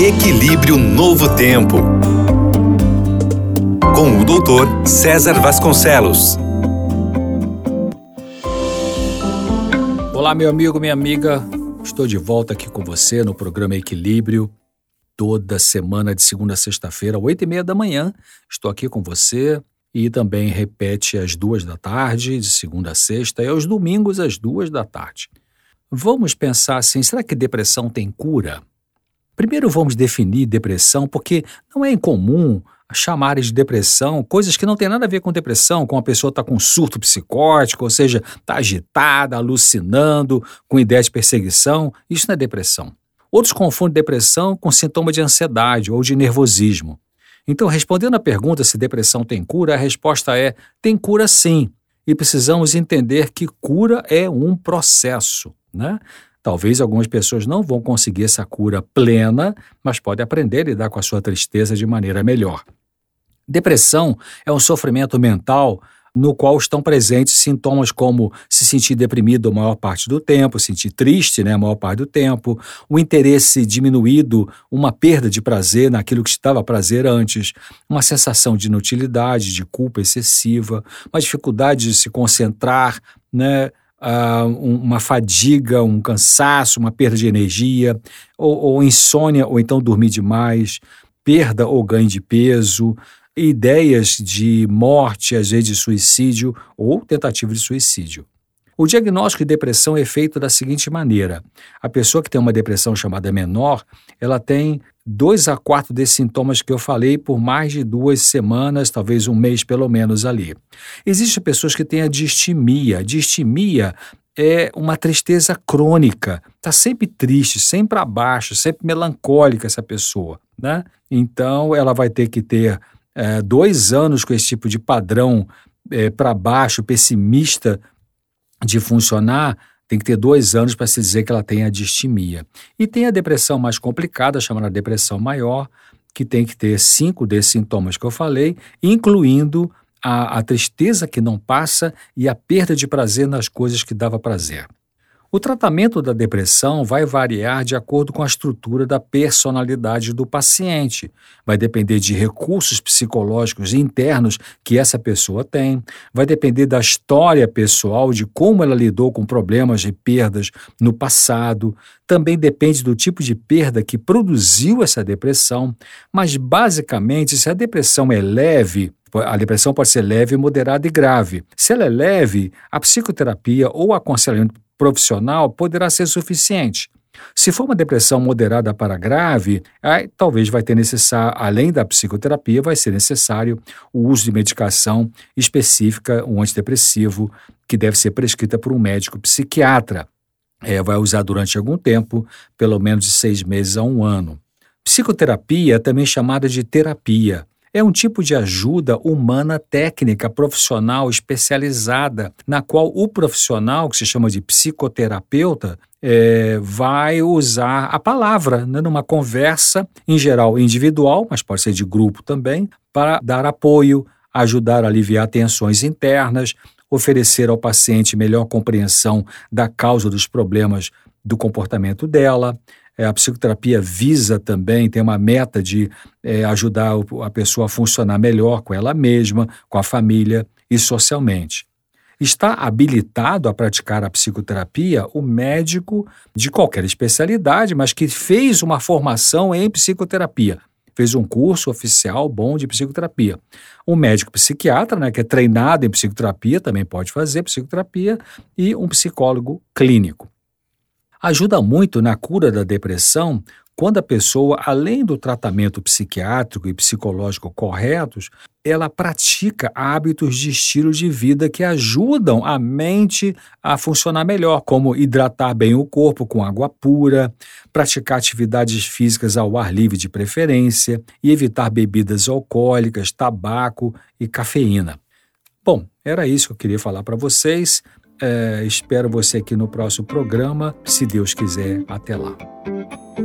Equilíbrio Novo Tempo, com o doutor César Vasconcelos. Olá, meu amigo, minha amiga. Estou de volta aqui com você no programa Equilíbrio. Toda semana, de segunda a sexta-feira, 8h30 da manhã. Estou aqui com você e também repete às 14h, de segunda a sexta, e aos domingos às 14h. Vamos pensar assim, será que depressão tem cura? Primeiro vamos definir depressão, porque não é incomum chamar de depressão coisas que não têm nada a ver com depressão, como a pessoa está com um surto psicótico, ou seja, está agitada, alucinando, com ideia de perseguição. Isso não é depressão. Outros confundem depressão com sintoma de ansiedade ou de nervosismo. Então, respondendo à pergunta se depressão tem cura, a resposta é: tem cura sim. E precisamos entender que cura é um processo, né? Talvez algumas pessoas não vão conseguir essa cura plena, mas podem aprender a lidar com a sua tristeza de maneira melhor. Depressão é um sofrimento mental no qual estão presentes sintomas como se sentir deprimido a maior parte do tempo, sentir triste, a maior parte do tempo, o interesse diminuído, uma perda de prazer naquilo que estava prazer antes, uma sensação de inutilidade, de culpa excessiva, uma dificuldade de se concentrar, uma fadiga, um cansaço, uma perda de energia, ou insônia, ou então dormir demais, perda ou ganho de peso, ideias de morte, às vezes de suicídio ou tentativa de suicídio. O diagnóstico de depressão é feito da seguinte maneira: a pessoa que tem uma depressão chamada menor, ela tem 2 a 4 desses sintomas que eu falei por mais de 2 semanas, talvez um mês pelo menos ali. Existem pessoas que têm a distimia. Distimia é uma tristeza crônica, está sempre triste, sempre abaixo, sempre melancólica essa pessoa, né? Então ela vai ter que ter 2 anos com esse tipo de padrão para baixo, pessimista de funcionar. Tem que ter 2 anos para se dizer que ela tem a distimia. E tem a depressão mais complicada, chamada depressão maior, que tem que ter 5 desses sintomas que eu falei, incluindo a tristeza que não passa e a perda de prazer nas coisas que dava prazer. O tratamento da depressão vai variar de acordo com a estrutura da personalidade do paciente. Vai depender de recursos psicológicos internos que essa pessoa tem, vai depender da história pessoal, de como ela lidou com problemas e perdas no passado, também depende do tipo de perda que produziu essa depressão, mas basicamente, se a depressão é leve, a depressão pode ser leve, moderada e grave. Se ela é leve, a psicoterapia ou aconselhamento profissional poderá ser suficiente. Se for uma depressão moderada para grave, talvez vai ter necessário, além da psicoterapia, vai ser necessário o uso de medicação específica, um antidepressivo, que deve ser prescrita por um médico psiquiatra. Vai usar durante algum tempo, pelo menos de 6 meses a 1 ano. Psicoterapia é também chamada de terapia. É um tipo de ajuda humana técnica, profissional, especializada, na qual o profissional, que se chama de psicoterapeuta, vai usar a palavra, numa conversa, em geral individual, mas pode ser de grupo também, para dar apoio, ajudar a aliviar tensões internas, oferecer ao paciente melhor compreensão da causa dos problemas do comportamento dela. A psicoterapia visa também, tem uma meta de ajudar a pessoa a funcionar melhor com ela mesma, com a família e socialmente. Está habilitado a praticar a psicoterapia o médico de qualquer especialidade, mas que fez uma formação em psicoterapia. Fez um curso oficial bom de psicoterapia. Um médico psiquiatra, que é treinado em psicoterapia, também pode fazer psicoterapia, e um psicólogo clínico. Ajuda muito na cura da depressão quando a pessoa, além do tratamento psiquiátrico e psicológico corretos, ela pratica hábitos de estilo de vida que ajudam a mente a funcionar melhor, como hidratar bem o corpo com água pura, praticar atividades físicas ao ar livre de preferência e evitar bebidas alcoólicas, tabaco e cafeína. Bom, era isso que eu queria falar para vocês. Espero você aqui no próximo programa, se Deus quiser. Até lá.